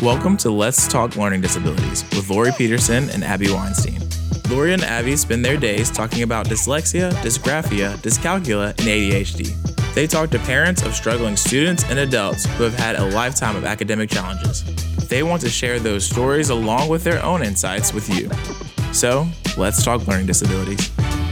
Welcome to Let's Talk Learning Disabilities with Lori Peterson and Abby Weinstein. Lori and Abby spend their days talking about dyslexia, dysgraphia, dyscalculia, and ADHD. They talk to parents of struggling students and adults who have had a lifetime of academic challenges. They want to share those stories along with their own insights with you. So, let's talk learning disabilities.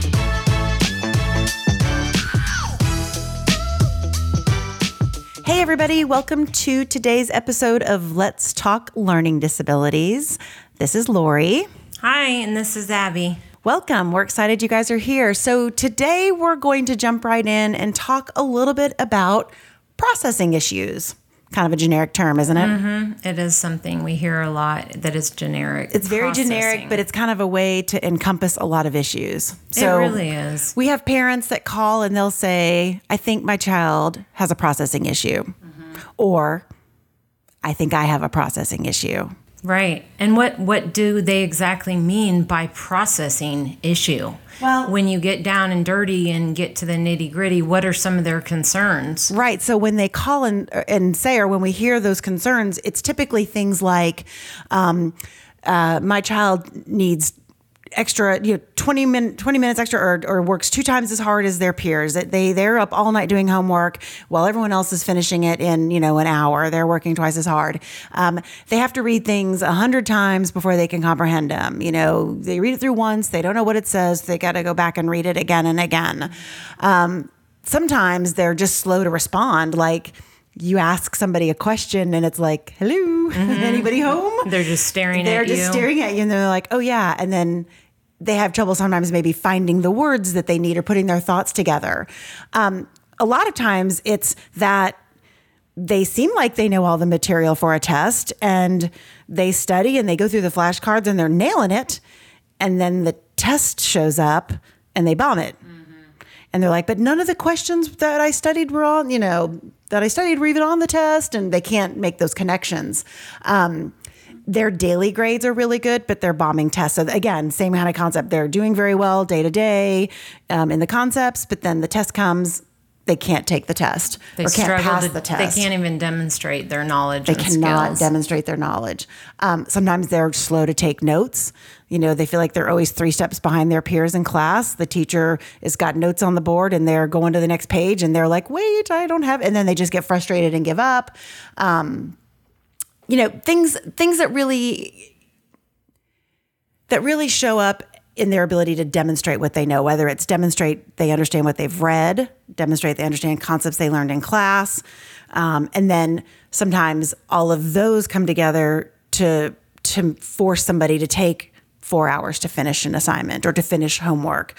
Hey everybody, welcome to today's episode of Let's Talk Learning Disabilities. This is Lori. Hi, and this is Abby. Welcome. We're excited you guys are here. So today we're going to jump right in and talk a little bit about processing issues. Kind of a generic term, isn't it? Mm-hmm. It is something we hear a lot that is generic. It's very generic, but it's kind of a way to encompass a lot of issues. So it really is. We have parents that call and they'll say, I think my child has a processing issue. Mm-hmm. Or, I think I have a processing issue. Right. And what do they exactly mean by processing issue? Well, when you get down and dirty and get to the nitty gritty, what are some of their concerns? Right. So when they call and say, or when we hear those concerns, it's typically things like, my child needs extra, 20 minutes extra or works 2 times as hard as their peers. They're up all night doing homework while everyone else is finishing it in, an hour. They're working twice as hard. They have to read things 100 times before they can comprehend them. They read it through once. They don't know what it says. They got to go back and read it again and again. Sometimes they're just slow to respond. Like, you ask somebody a question and it's like, hello, anybody home? They're just staring at you. They're just staring at you and they're like, oh yeah. And then they have trouble sometimes maybe finding the words that they need or putting their thoughts together. A lot of times it's that they seem like they know all the material for a test and they study and they go through the flashcards and they're nailing it. And then the test shows up and they bomb it. And they're like, but none of the questions that I studied were on, that I studied were even on the test, and they can't make those connections. Their daily grades are really good, but they're bombing tests. So again, same kind of concept. They're doing very well day to day in the concepts, but then the test comes, they can't take the test or can't pass the test. They can't even demonstrate their knowledge and skills. They cannot demonstrate their knowledge. Sometimes they're slow to take notes. They feel like they're always 3 steps behind their peers in class. The teacher has got notes on the board and they're going to the next page and they're like, wait, I don't have, and then they just get frustrated and give up. Things that really show up in their ability to demonstrate what they know, whether it's demonstrate they understand what they've read, demonstrate they understand concepts they learned in class. And then sometimes all of those come together to force somebody to take 4 hours to finish an assignment or to finish homework.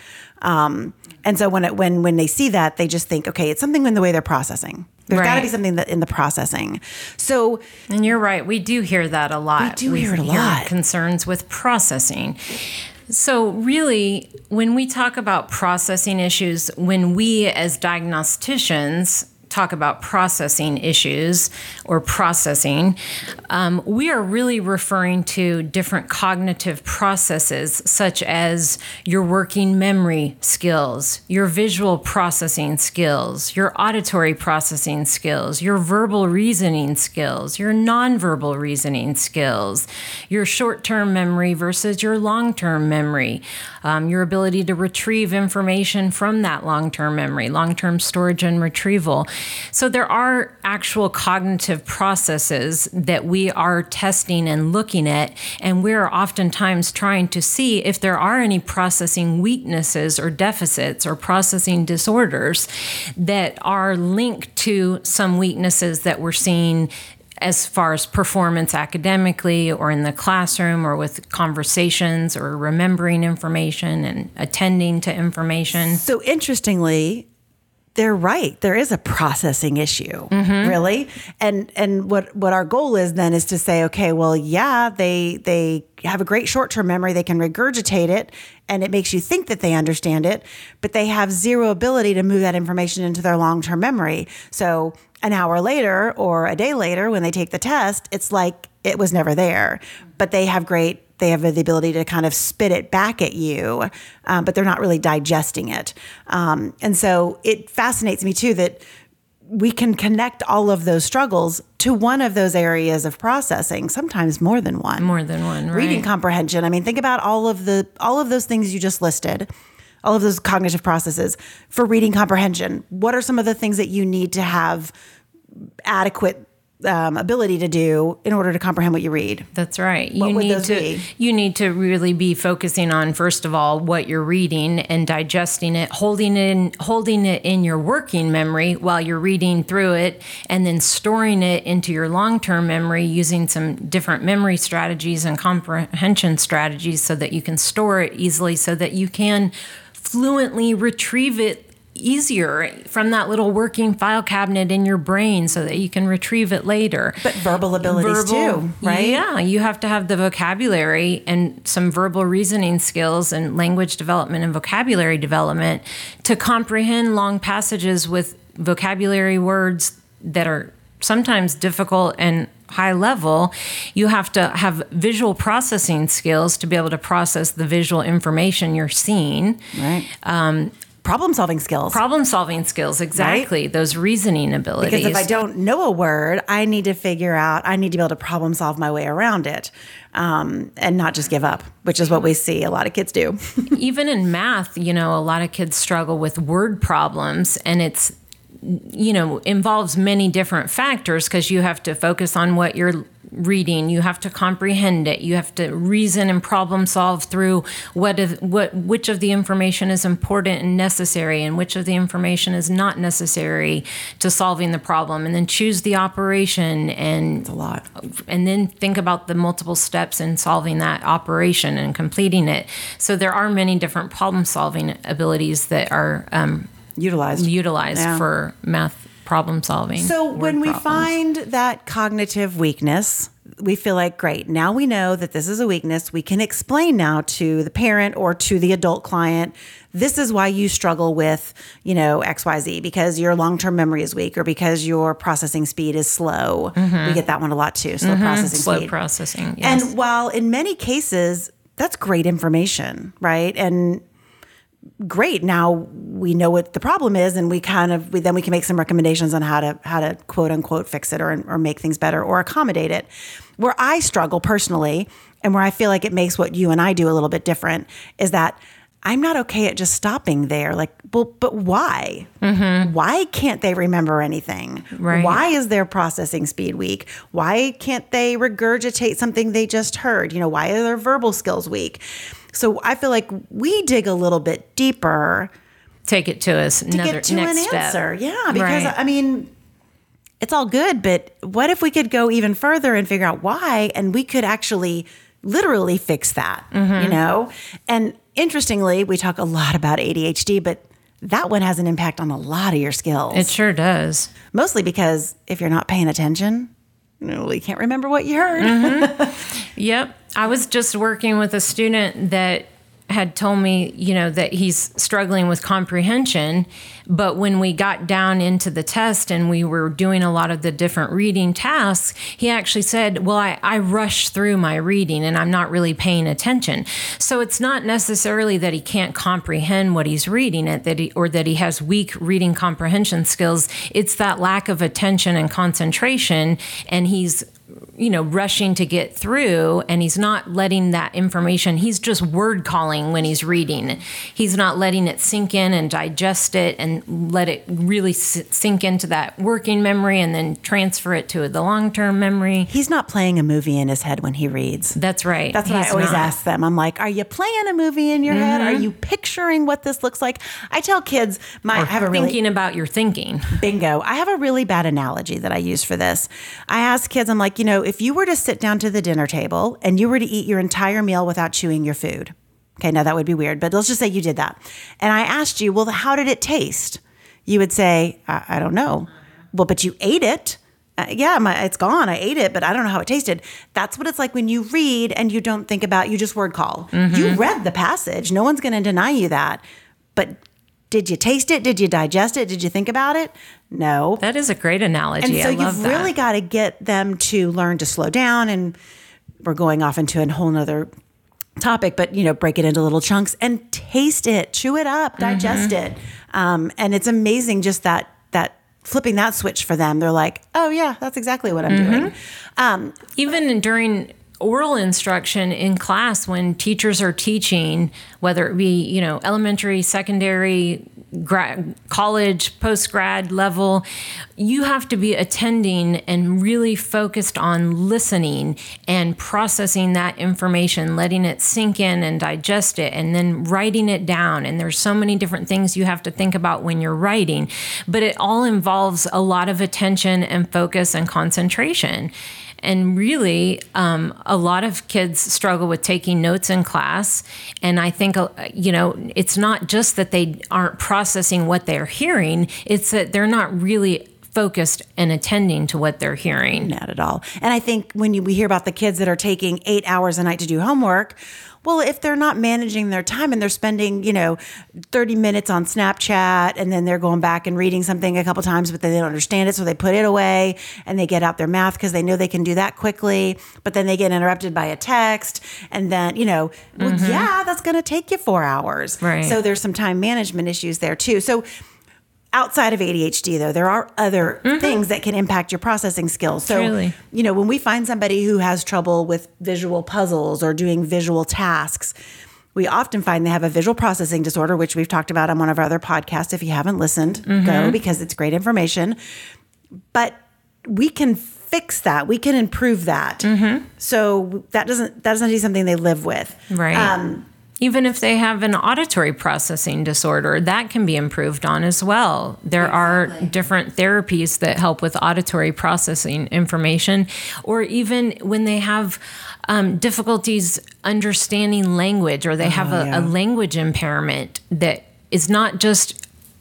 And so when they see that, they just think, okay, it's something in the way they're processing. There's got to be something in the processing. So, and you're right. We do hear that a lot. We hear it a lot. Concerns with processing. So really, when we talk about processing issues, when we as diagnosticians talk about processing issues or processing, we are really referring to different cognitive processes, such as your working memory skills, your visual processing skills, your auditory processing skills, your verbal reasoning skills, your nonverbal reasoning skills, your short-term memory versus your long-term memory, your ability to retrieve information from that long-term memory, long-term storage and retrieval. So there are actual cognitive processes that we are testing and looking at, and we're oftentimes trying to see if there are any processing weaknesses or deficits or processing disorders that are linked to some weaknesses that we're seeing as far as performance academically or in the classroom or with conversations or remembering information and attending to information. So interestingly, they're right. There is a processing issue, really. And what our goal is then is to say, okay, well, yeah, they have a great short-term memory. They can regurgitate it, and it makes you think that they understand it, but they have zero ability to move that information into their long-term memory. So an hour later or a day later when they take the test, it's like it was never there. But they have the ability to kind of spit it back at you, but they're not really digesting it. And so it fascinates me too that we can connect all of those struggles to one of those areas of processing, sometimes more than one. More than one, right? Reading comprehension. I mean, think about all of those things you just listed, all of those cognitive processes for reading comprehension. What are some of the things that you need to have adequate ability to do in order to comprehend what you read? That's right. What would those be? You need to really be focusing on, first of all, what you're reading and digesting it, holding it in your working memory while you're reading through it, and then storing it into your long-term memory using some different memory strategies and comprehension strategies so that you can store it easily, so that you can fluently retrieve it easier from that little working file cabinet in your brain so that you can retrieve it later. But verbal abilities too, right? Yeah, you have to have the vocabulary and some verbal reasoning skills and language development and vocabulary development to comprehend long passages with vocabulary words that are sometimes difficult and high level. You have to have visual processing skills to be able to process the visual information you're seeing. Right. Problem-solving skills, exactly. Right? Those reasoning abilities. Because if I don't know a word, I need to be able to problem solve my way around it, and not just give up, which is what we see a lot of kids do. Even in math, a lot of kids struggle with word problems, and it's, involves many different factors because you have to focus on what you're reading, you have to comprehend it, you have to reason and problem solve through which of the information is important and necessary and which of the information is not necessary to solving the problem, and then choose the operation, and it's a lot. And then think about the multiple steps in solving that operation and completing it. So there are many different problem solving abilities that are utilized for math problem solving. So when we find that cognitive weakness, we feel like, great, now we know that this is a weakness. We can explain now to the parent or to the adult client, this is why you struggle with, XYZ, because your long-term memory is weak or because your processing speed is slow. Mm-hmm. We get that one a lot too, slow processing. Yes. And while in many cases, that's great information, right? And great. Now we know what the problem is, and we can make some recommendations on how to quote unquote fix it or make things better or accommodate it. Where I struggle personally, and where I feel like it makes what you and I do a little bit different, is that I'm not okay at just stopping there. Like, well, but why? Mm-hmm. Why can't they remember anything? Right. Why is their processing speed weak? Why can't they regurgitate something they just heard? Why are their verbal skills weak? So I feel like we dig a little bit deeper. Take it to us to get to an step. Answer. Yeah, because it's all good, but what if we could go even further and figure out why, and we could actually literally fix that, And interestingly, we talk a lot about ADHD, but that one has an impact on a lot of your skills. It sure does. Mostly because if you're not paying attention, you can't remember what you heard. Mm-hmm. Yep. I was just working with a student that had told me, that he's struggling with comprehension. But when we got down into the test and we were doing a lot of the different reading tasks, he actually said, well, I rush through my reading and I'm not really paying attention. So it's not necessarily that he can't comprehend what he's reading, or that he has weak reading comprehension skills. It's that lack of attention and concentration, and he's rushing to get through, and he's not letting that information, he's just word calling when he's reading. He's not letting it sink in and digest it and let it really sink into that working memory and then transfer it to the long-term memory. He's not playing a movie in his head when he reads. That's right. That's what I always ask them. I'm like, are you playing a movie in your head? Are you picturing what this looks like? I tell kids, thinking about your thinking. Bingo. I have a really bad analogy that I use for this. I ask kids, I'm like, if you were to sit down to the dinner table and you were to eat your entire meal without chewing your food. Okay, now that would be weird, but let's just say you did that. And I asked you, well, how did it taste? You would say, I don't know. Well, but you ate it. It's gone. I ate it, but I don't know how it tasted. That's what it's like when you read and you don't think about, you just word call. Mm-hmm. You read the passage. No one's going to deny you that. But did you taste it? Did you digest it? Did you think about it? No. That is a great analogy. And so you've really got to get them to learn to slow down. And we're going off into a whole nother topic, but break it into little chunks and taste it, chew it up, digest it. And it's amazing just that flipping that switch for them, they're like, oh yeah, that's exactly what I'm doing. Even during oral instruction in class, when teachers are teaching, whether it be, elementary, secondary, college, post-grad level, you have to be attending and really focused on listening and processing that information, letting it sink in and digest it, and then writing it down. And there's so many different things you have to think about when you're writing, but it all involves a lot of attention and focus and concentration. And really, a lot of kids struggle with taking notes in class. And I think, it's not just that they aren't processing what they're hearing, it's that they're not really focused and attending to what they're hearing. Not at all. And I think when we hear about the kids that are taking 8 hours a night to do homework, well, if they're not managing their time and they're spending, 30 minutes on Snapchat and then they're going back and reading something a couple times, but then they don't understand it, so they put it away and they get out their math because they know they can do that quickly, but then they get interrupted by a text and then, well, yeah, that's going to take you 4 hours. Right. So there's some time management issues there too. So outside of ADHD, though, there are other things that can impact your processing skills. So, Truly. When we find somebody who has trouble with visual puzzles or doing visual tasks, we often find they have a visual processing disorder, which we've talked about on one of our other podcasts. If you haven't listened, go, because it's great information. But we can fix that. We can improve that. So that doesn't be something they live with. Right. Even if they have an auditory processing disorder, that can be improved on as well. There are different therapies that help with auditory processing information, or even when they have difficulties understanding language, or they have a language impairment that is not just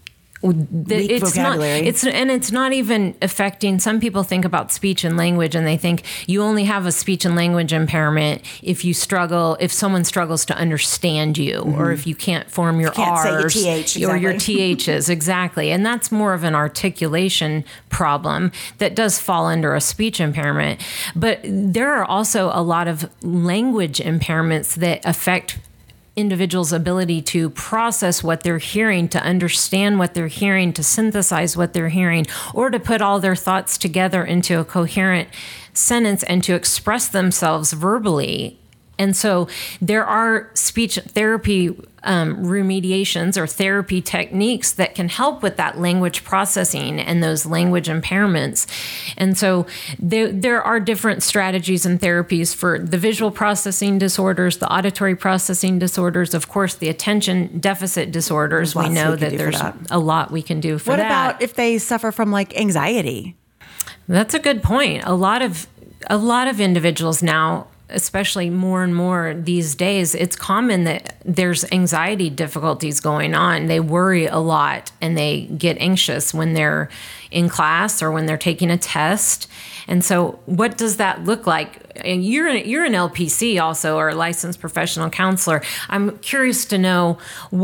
weak vocabulary. It's not even affecting. Some people think about speech and language and they think you only have a speech and language impairment if someone struggles to understand you, or if you can't form your R's or your THs. Exactly. And that's more of an articulation problem that does fall under a speech impairment. But there are also a lot of language impairments that affect individuals' ability to process what they're hearing, to understand what they're hearing, to synthesize what they're hearing, or to put all their thoughts together into a coherent sentence and to express themselves verbally. And so there are speech therapy remediations or therapy techniques that can help with that language processing and those language impairments. And so there are different strategies and therapies for the visual processing disorders, the auditory processing disorders, of course, the attention deficit disorders. We know that there's a lot we can do for that. What about if they suffer from anxiety? That's a good point. A lot of individuals now, especially more and more these days, it's common that there's anxiety difficulties going on. They worry a lot and they get anxious when they're in class or when they're taking a test. And so what does that look like? And you're an LPC also, or a licensed professional counselor. I'm curious to know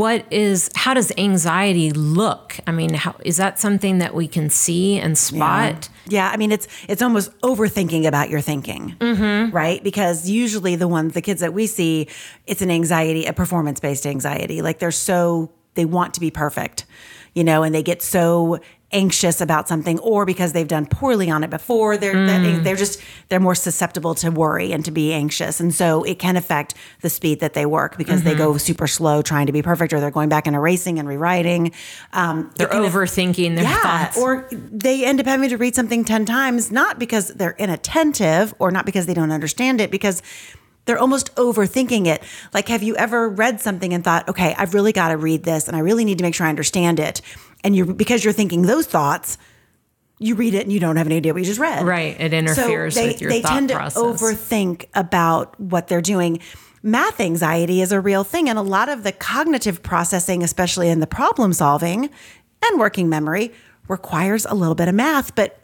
how does anxiety look? I mean, is that something that we can see and spot? Yeah, I mean, it's almost overthinking about your thinking, right? Because usually the kids that we see, it's an anxiety, a performance-based anxiety. Like they want to be perfect, and they get so anxious about something, or because they've done poorly on it before, they're more susceptible to worry and to be anxious. And so it can affect the speed that they work because they go super slow trying to be perfect, or they're going back and erasing and rewriting. They're overthinking their thoughts. Or they end up having to read something 10 times, not because they're inattentive or not because they don't understand it, because they're almost overthinking it. Like, have you ever read something and thought, okay, I've really got to read this and I really need to make sure I understand it. And because you're thinking those thoughts, you read it and you don't have any idea what you just read. Right. It interferes with your thought process. They tend to overthink about what they're doing. Math anxiety is a real thing. And a lot of the cognitive processing, especially in the problem solving and working memory, requires a little bit of math. But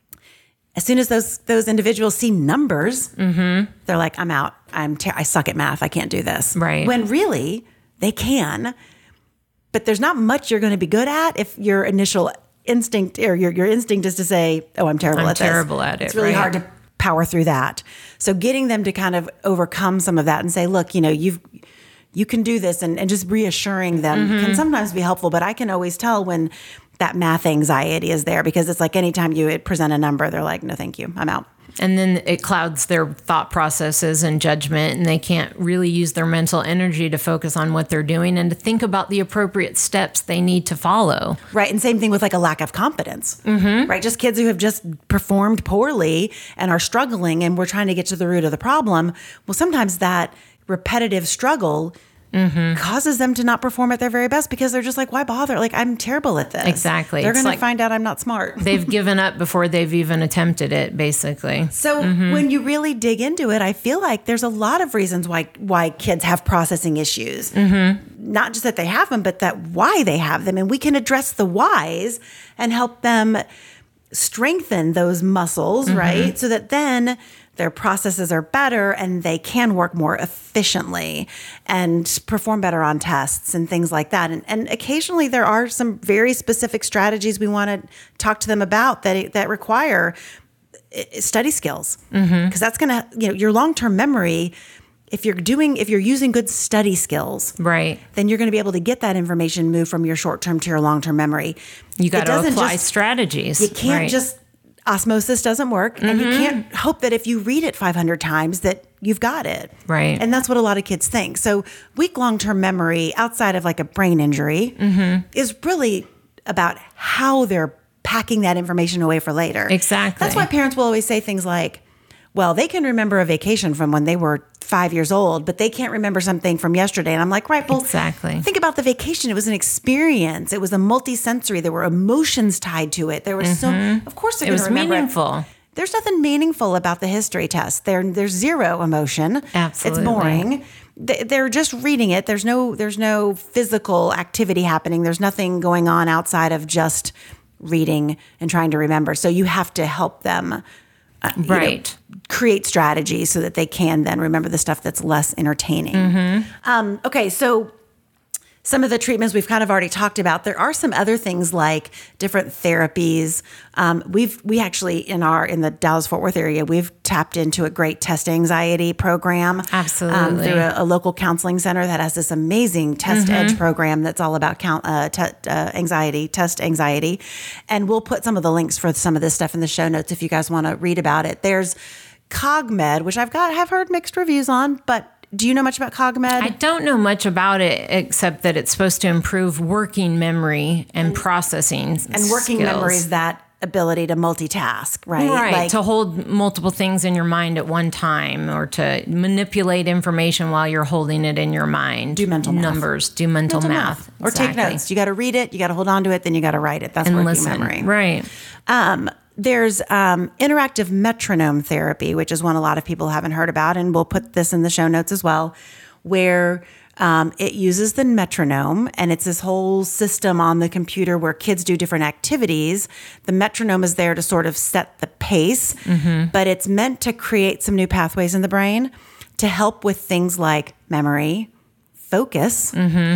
as soon as those individuals see numbers, they're like, I'm out. I suck at math. I can't do this. Right. When really they can. But there's not much you're going to be good at if your initial instinct or your instinct is to say, oh, I'm terrible at this. I'm terrible at it. It's really hard to power through that. So getting them to kind of overcome some of that and say, look, you can do this, and just reassuring them can sometimes be helpful. But I can always tell when that math anxiety is there, because it's like anytime you present a number, they're like, no, thank you, I'm out. And then it clouds their thought processes and judgment, and they can't really use their mental energy to focus on what they're doing and to think about the appropriate steps they need to follow. Right. And same thing with like a lack of confidence, right? Just kids who have just performed poorly and are struggling, and we're trying to get to the root of the problem. Well, sometimes that repetitive struggle causes them to not perform at their very best, because they're just like, why bother? Like, I'm terrible at this. Exactly. They're It's going to like find out I'm not smart. they've given up before they've even attempted it, basically. So when you really dig into it, I feel like there's a lot of reasons why kids have processing issues. Not just that they have them, but that why they have them. And we can address the whys and help them strengthen those muscles, right? So that then their processes are better and they can work more efficiently and perform better on tests and things like that. And occasionally there are some very specific strategies we want to talk to them about that require study skills, because that's going to, your long-term memory. If you're using good study skills, Right. then you're going to be able to get that information moved from your short-term to your long-term memory. You got to apply just strategies. You can't Right. just osmosis doesn't work, and you can't hope that if you read it 500 times that you've got it. Right. And that's what a lot of kids think. So weak long-term memory outside of like a brain injury is really about how they're packing that information away for later. Exactly. That's why parents will always say things like, well, they can remember a vacation from when they were 5 years old, but they can't remember something from yesterday. And I'm like, right, well, Exactly. think about the vacation. It was an experience. It was a multi-sensory. There were emotions tied to it. There was of course they're It going to was remember meaningful. it. There's nothing meaningful about the history test. There's zero emotion. Absolutely. It's boring. They're just reading it. There's no physical activity happening. There's nothing going on outside of just reading and trying to remember. So you have to help them Right. create strategies so that they can then remember the stuff that's less entertaining. Okay, so some of the treatments we've kind of already talked about. There are some other things like different therapies. We actually in the Dallas-Fort Worth area, we've tapped into a great test anxiety program. Absolutely. Through a local counseling center that has this amazing Test Edge program that's all about test anxiety. And we'll put some of the links for some of this stuff in the show notes if you guys want to read about it. There's CogMed, which have heard mixed reviews on, but do you know much about CogMed? I don't know much about it except that it's supposed to improve working memory and processing and working skills. memory is that ability to multitask, right? Right, Like, to hold multiple things in your mind at one time, or to manipulate information while you're holding it in your mind. Do mental math. Numbers, do mental math. Or take Exactly. notes. You got to read it. You got to hold on to it. Then you got to write it. That's And working listen. memory. Right. There's interactive metronome therapy, which is one a lot of people haven't heard about, and we'll put this in the show notes as well, where it uses the metronome, and it's this whole system on the computer where kids do different activities. The metronome is there to sort of set the pace, but it's meant to create some new pathways in the brain to help with things like memory, focus.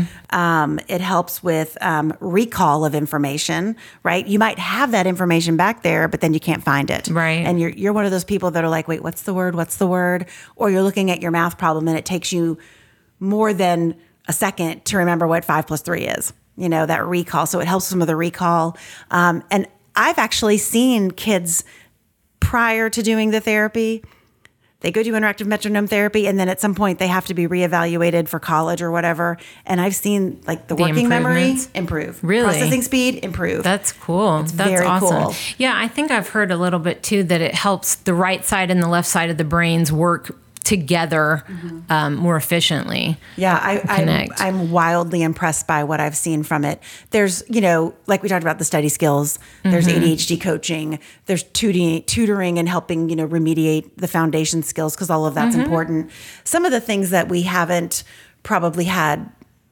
It helps with recall of information, right? You might have that information back there, but then you can't find it. Right. And you're one of those people that are like, wait, what's the word? What's the word? Or you're looking at your math problem and it takes you more than a second to remember what 5 + 3 is, that recall. So it helps some of the recall. And I've actually seen kids prior to doing the therapy, they go do interactive metronome therapy, and then at some point they have to be reevaluated for college or whatever. And I've seen like the working memory improvements? improve, Really? processing speed improve. That's cool. That's very awesome. cool. Yeah, I think I've heard a little bit too that it helps the right side and the left side of the brains work together more efficiently. Yeah, Connect. I'm wildly impressed by what I've seen from it. There's, like we talked about the study skills, there's ADHD coaching, there's tutoring and helping, remediate the foundation skills, because all of that's important. Some of the things that we haven't probably had,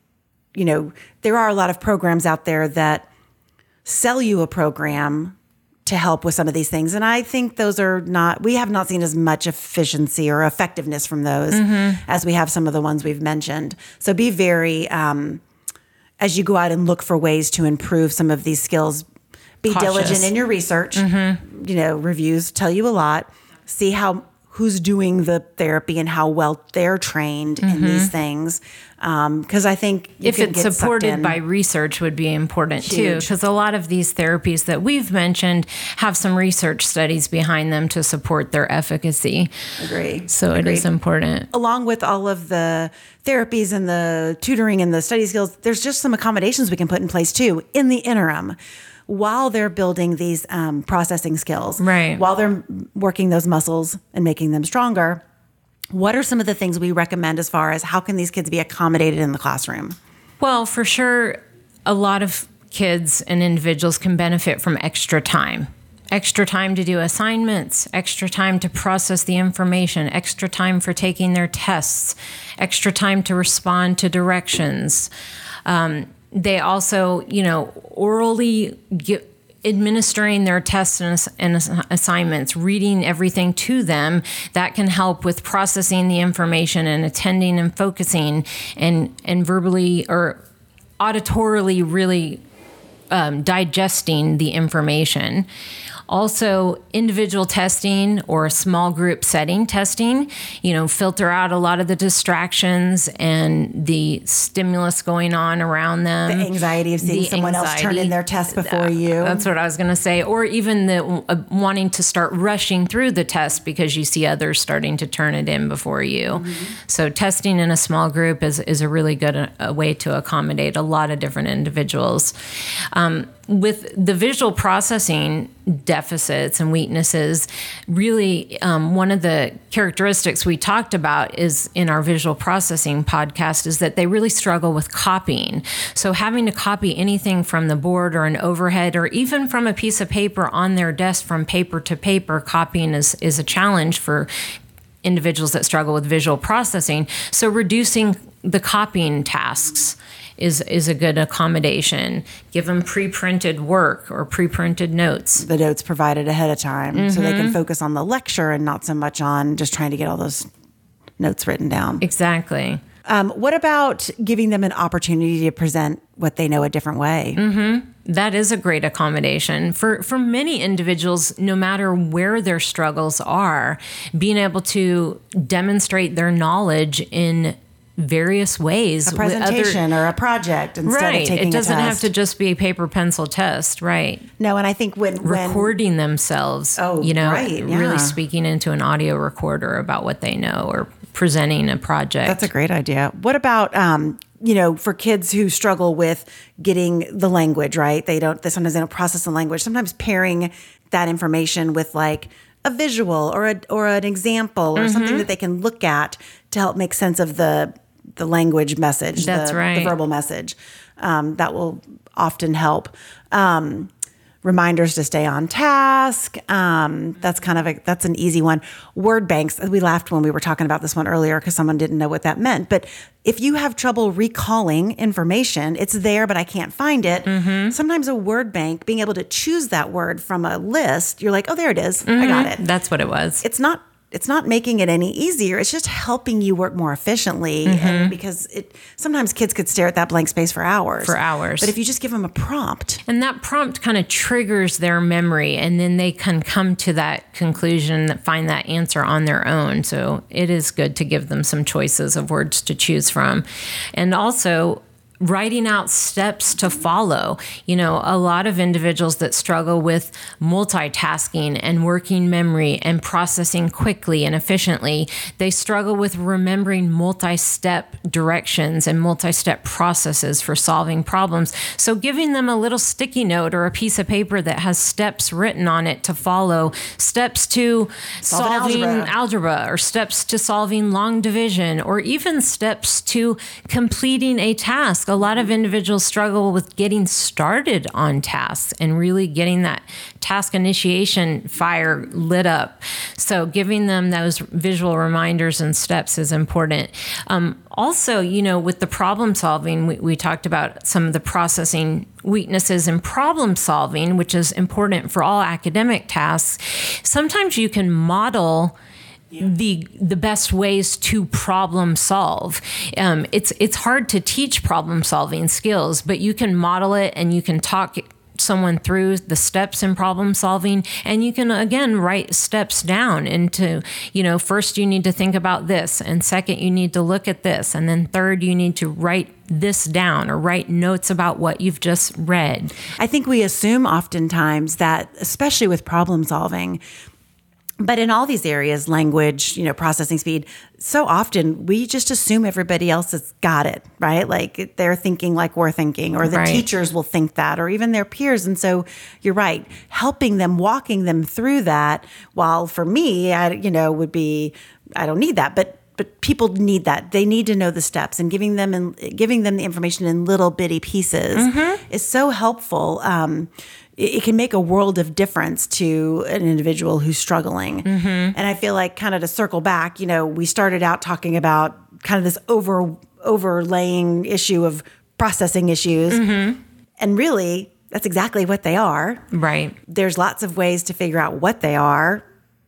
there are a lot of programs out there that sell you a program to help with some of these things. And I think we have not seen as much efficiency or effectiveness from those as we have some of the ones we've mentioned. So be very, as you go out and look for ways to improve some of these skills, be Cautious. diligent in your research. Reviews tell you a lot. See who's doing the therapy and how well they're trained in these things. Because I think if it's supported by research would be important too, because a lot of these therapies that we've mentioned have some research studies behind them to support their efficacy. Agree. So it is important. Along with all of the therapies and the tutoring and the study skills, there's just some accommodations we can put in place too in the interim, while they're building these processing skills, right? While they're working those muscles and making them stronger. What are some of the things we recommend as far as how can these kids be accommodated in the classroom? Well, for sure, a lot of kids and individuals can benefit from extra time to do assignments, extra time to process the information, extra time for taking their tests, extra time to respond to directions. They also, orally administering their tests and assignments, reading everything to them, that can help with processing the information and attending and focusing and verbally or auditorily really digesting the information. Also, individual testing or small group setting testing, filter out a lot of the distractions and the stimulus going on around them. The anxiety of seeing someone else turn in their test before you. That's what I was going to say. Or even the wanting to start rushing through the test because you see others starting to turn it in before you. Mm-hmm. So testing in a small group is a really good way to accommodate a lot of different individuals. With the visual processing deficits and weaknesses, really one of the characteristics we talked about is in our visual processing podcast is that they really struggle with copying. So having to copy anything from the board or an overhead or even from a piece of paper on their desk from paper to paper, copying is a challenge for individuals that struggle with visual processing. So reducing the copying tasks is a good accommodation. Give them pre-printed work or pre-printed notes. The notes provided ahead of time so they can focus on the lecture and not so much on just trying to get all those notes written down. Exactly. What about giving them an opportunity to present what they know a different way? Mm-hmm. That is a great accommodation. For many individuals, no matter where their struggles are, being able to demonstrate their knowledge in various ways. A presentation or a project instead of taking a test. It doesn't have to just be a paper pencil test, right? No, and I think when recording themselves, really speaking into an audio recorder about what they know or presenting a project. That's a great idea. What about for kids who struggle with getting the language, right? Sometimes they don't process the language. Sometimes pairing that information with like a visual or an example or something that they can look at to help make sense of the language message, the verbal message. That will often help. Reminders to stay on task. That's an easy one. Word banks. We laughed when we were talking about this one earlier because someone didn't know what that meant. But if you have trouble recalling information, it's there, but I can't find it. Mm-hmm. Sometimes a word bank, being able to choose that word from a list, you're like, oh, there it is. I got it. That's what it was. It's not making it any easier. It's just helping you work more efficiently. And because sometimes kids could stare at that blank space for hours. But if you just give them a prompt. And that prompt kind of triggers their memory, and then they can come to that conclusion, find that answer on their own. So it is good to give them some choices of words to choose from. And also writing out steps to follow. A lot of individuals that struggle with multitasking and working memory and processing quickly and efficiently, they struggle with remembering multi-step directions and multi-step processes for solving problems. So giving them a little sticky note or a piece of paper that has steps written on it to follow, steps to solving algebra or steps to solving long division or even steps to completing a task. A lot of individuals struggle with getting started on tasks and really getting that task initiation fire lit up. So giving them those visual reminders and steps is important. Also, with the problem solving, we talked about some of the processing weaknesses in problem solving, which is important for all academic tasks. Sometimes you can model the best ways to problem solve. It's hard to teach problem solving skills, but you can model it and you can talk someone through the steps in problem solving, and you can again write steps down into, first you need to think about this, and second you need to look at this, and then third you need to write this down or write notes about what you've just read. I think we assume oftentimes that, especially with problem solving, but in all these areas, language, processing speed, so often we just assume everybody else has got it, right? Like they're thinking like we're thinking, or the teachers will think that, or even their peers. And so you're right, helping them, walking them through that, while for me, would be, I don't need that, but people need that. They need to know the steps, and giving them the information in little bitty pieces is so helpful. It can make a world of difference to an individual who's struggling. And I feel like, kind of to circle back, we started out talking about kind of this overlaying issue of processing issues. And really, that's exactly what they are. Right. There's lots of ways to figure out what they are,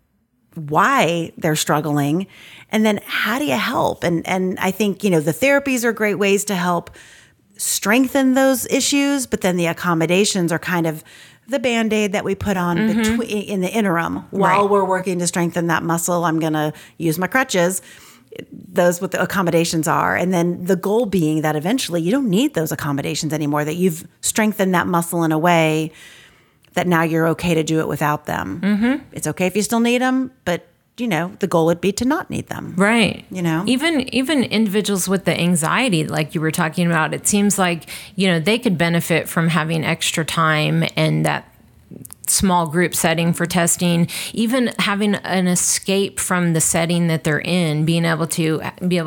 why they're struggling, and then how do you help? And I think, the therapies are great ways to help strengthen those issues, but then the accommodations are kind of the Band-Aid that we put on in the interim while we're working to strengthen that muscle. I'm going to use my crutches. Those what the accommodations are. And then the goal being that eventually you don't need those accommodations anymore, that you've strengthened that muscle in a way that now you're okay to do it without them. It's okay if you still need them, but the goal would be to not need them. Right. Even individuals with the anxiety, like you were talking about, it seems like, they could benefit from having extra time and that small group setting for testing, even having an escape from the setting that they're in, being able to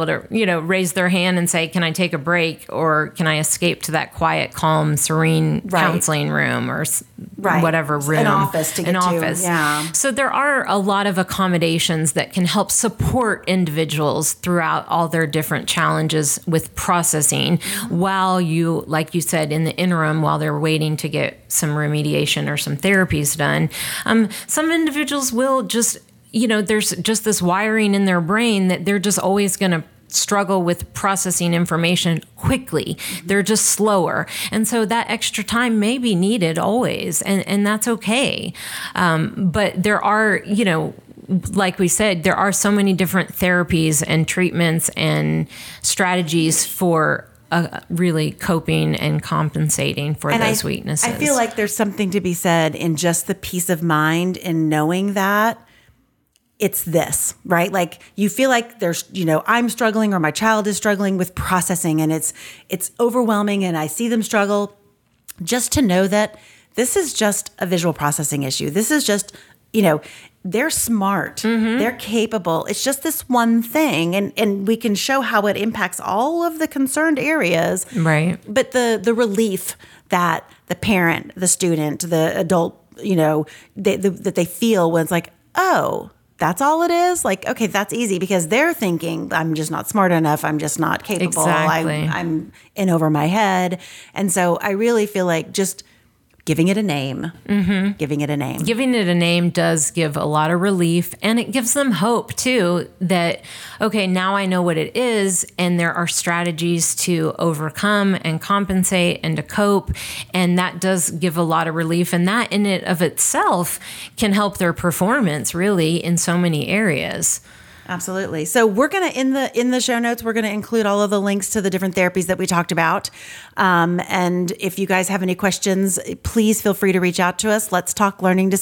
raise their hand and say, can I take a break, or can I escape to that quiet, calm, serene counseling room, or whatever room, an office to get to. Yeah. So there are a lot of accommodations that can help support individuals throughout all their different challenges with processing, while you, like you said, in the interim, while they're waiting to get some remediation or some therapies done. Some individuals will just, there's just this wiring in their brain that they're just always going to struggle with processing information quickly. They're just slower. And so that extra time may be needed always, and that's okay. But there are, like we said, there are so many different therapies and treatments and strategies for really coping and compensating for those weaknesses. I feel like there's something to be said in just the peace of mind in knowing that it's this, right? Like you feel like there's, I'm struggling or my child is struggling with processing, and it's overwhelming, and I see them struggle. Just to know that this is just a visual processing issue. This is just, they're smart. They're capable. It's just this one thing. And we can show how it impacts all of the concerned areas. Right. But the relief that the parent, the student, the adult, that they feel when it's like, oh, that's all it is? Like, okay, that's easy, because they're thinking, I'm just not smart enough. I'm just not capable. Exactly. I'm in over my head. And so I really feel like just giving it a name. Giving it a name. Giving it a name does give a lot of relief, and it gives them hope too that, okay, now I know what it is, and there are strategies to overcome and compensate and to cope, and that does give a lot of relief, and that in it of itself can help their performance really in so many areas. Absolutely. So we're going to, in the show notes, we're going to include all of the links to the different therapies that we talked about. And if you guys have any questions, please feel free to reach out to us. Let's talk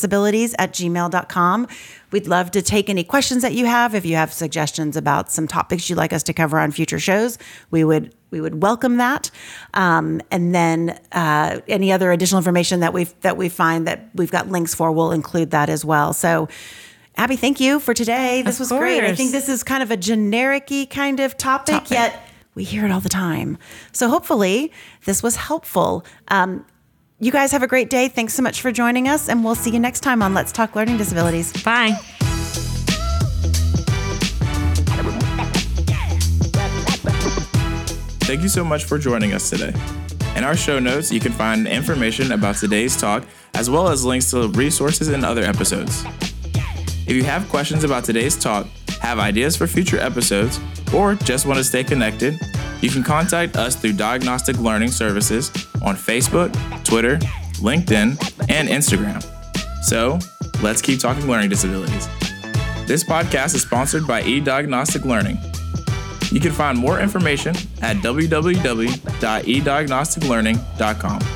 learningdisabilities@gmail.com. We'd love to take any questions that you have. If you have suggestions about some topics you'd like us to cover on future shows, we would welcome that. And then any other additional information that we find that we've got links for, we'll include that as well. So Abby, thank you for today. This was great. I think this is kind of a generic-y kind of topic, yet we hear it all the time. So hopefully this was helpful. You guys have a great day. Thanks so much for joining us, and we'll see you next time on Let's Talk Learning Disabilities. Bye. Thank you so much for joining us today. In our show notes, you can find information about today's talk, as well as links to resources and other episodes. If you have questions about today's talk, have ideas for future episodes, or just want to stay connected, you can contact us through Diagnostic Learning Services on Facebook, Twitter, LinkedIn, and Instagram. So, let's keep talking learning disabilities. This podcast is sponsored by eDiagnostic Learning. You can find more information at www.ediagnosticlearning.com.